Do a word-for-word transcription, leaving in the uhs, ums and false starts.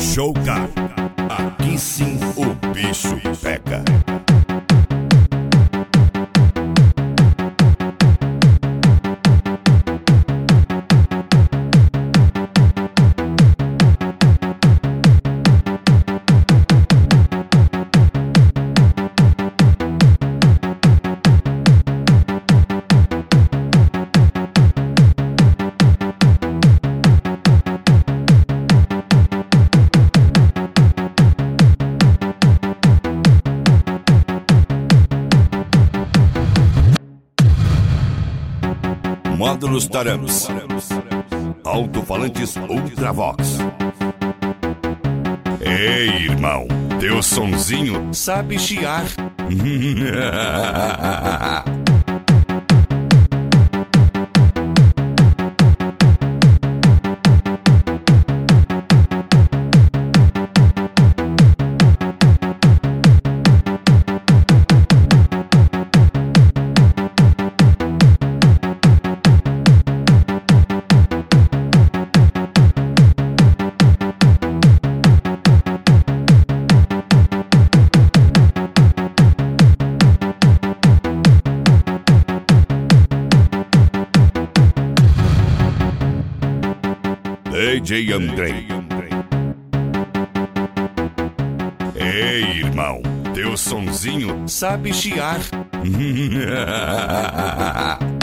Showcar. Aqui sim o bicho pega. Módulos Taranos, alto-falantes Ultravox. Ei, irmão, teu sonzinho sabe chiar. D J Andrei. Ei, irmão, teu sonzinho sabe chiar.